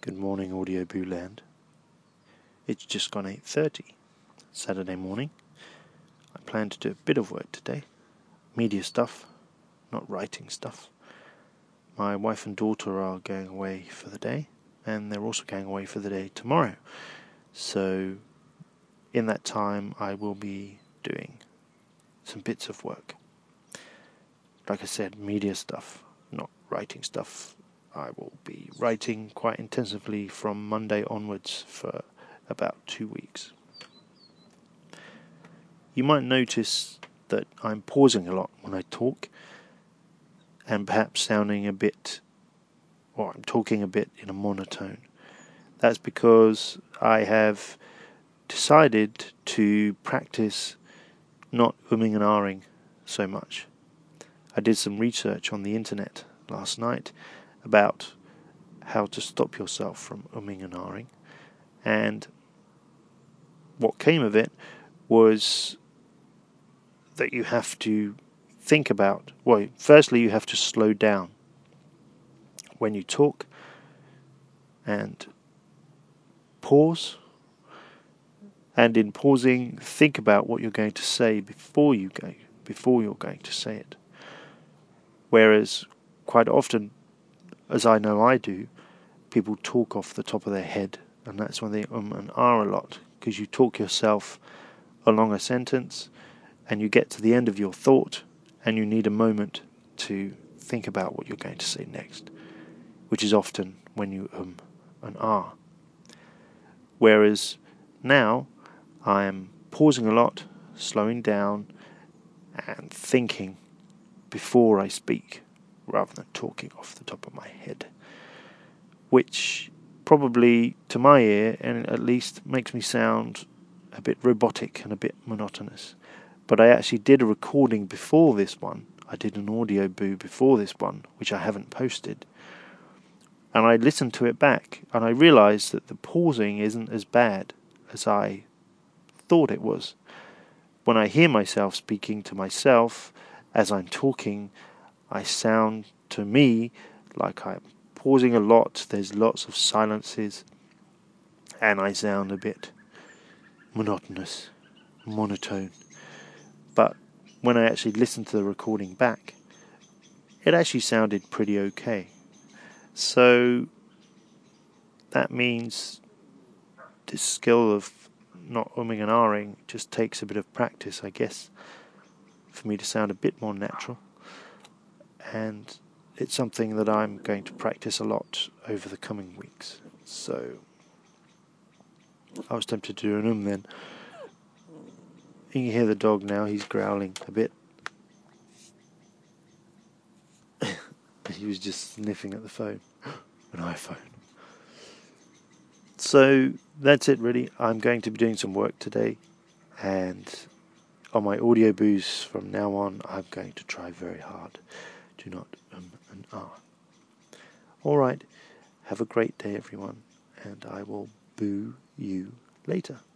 Good morning, Audio Boo Land. It's just gone 8:30, Saturday morning. I plan to do a bit of work today. Media stuff, not writing stuff. My wife and daughter are going away for the day, and they're also going away for the day tomorrow. So, in that time, I will be doing some bits of work. Like I said, media stuff, not writing stuff. I will be writing quite intensively from Monday onwards for about 2 weeks. You might notice that I'm pausing a lot when I talk, and perhaps sounding a bit, or I'm talking a bit in a monotone. That's because I have decided to practice not umming and ahhing so much. I did some research on the internet last night about how to stop yourself from umming and ahhing, and what came of it was that you have to think about, well, firstly you have to slow down when you talk and pause, and in pausing think about what you're going to say before you're going to say it. Whereas quite often, as I know I do, people talk off the top of their head, and that's when they and ah a lot, because you talk yourself along a sentence and you get to the end of your thought and you need a moment to think about what you're going to say next, which is often when you and ah. Whereas now I am pausing a lot, slowing down and thinking before I speak rather than talking off the top of my head, which probably to my ear and at least makes me sound a bit robotic and a bit monotonous. But I actually did a recording before this one. I did an audio boo before this one, which I haven't posted. And I listened to it back, and I realised that the pausing isn't as bad as I thought it was. When I hear myself speaking to myself as I'm talking, I sound to me like I'm pausing a lot. There's lots of silences, and I sound a bit monotonous, monotone. But when I actually listened to the recording back, it actually sounded pretty okay. So that means this skill of not umming and ahhing just takes a bit of practice, I guess, for me to sound a bit more natural. And it's something that I'm going to practice a lot over the coming weeks. So I was tempted to do an then. You can hear the dog now, he's growling a bit. He was just sniffing at the phone. An iPhone. So that's it really. I'm going to be doing some work today, and on my audio boos from now on I'm going to try very hard to not and ah. Alright, have a great day everyone, and I will boo you later.